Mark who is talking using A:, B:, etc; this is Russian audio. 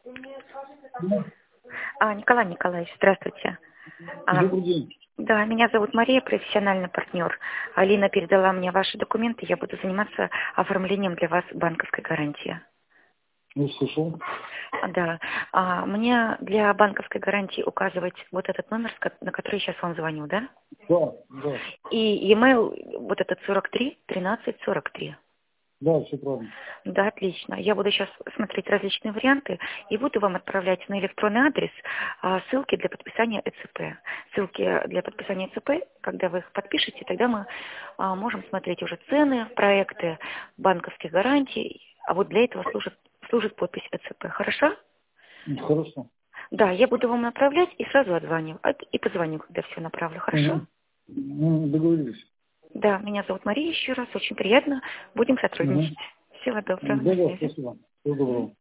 A: Да.
B: Николай Николаевич, здравствуйте.
A: Добрый день.
B: Да, меня зовут Мария, профессиональный партнер. Алина передала мне ваши документы, я буду заниматься оформлением для вас банковской гарантии.
A: Я слышал.
B: Да, мне для банковской гарантии указывать вот этот номер, на который я сейчас вам звоню, да?
A: Да, да.
B: И e-mail вот этот 43 13 43.
A: Да, все правильно.
B: Да, отлично. Я буду сейчас смотреть различные варианты и буду вам отправлять на электронный адрес ссылки для подписания ЭЦП. Ссылки для подписания ЭЦП, когда вы их подпишете, тогда мы можем смотреть уже цены, проекты банковских гарантий, а вот для этого служит подпись ЭЦП. Хорошо?
A: Хорошо.
B: Да, я буду вам направлять и сразу отзвоню. И позвоню, когда все направлю. Хорошо?
A: Договорились.
B: Да, меня зовут Мария еще раз. Очень приятно. Будем сотрудничать. Всего доброго.
A: Да,
B: На связи.
A: спасибо. Всего доброго.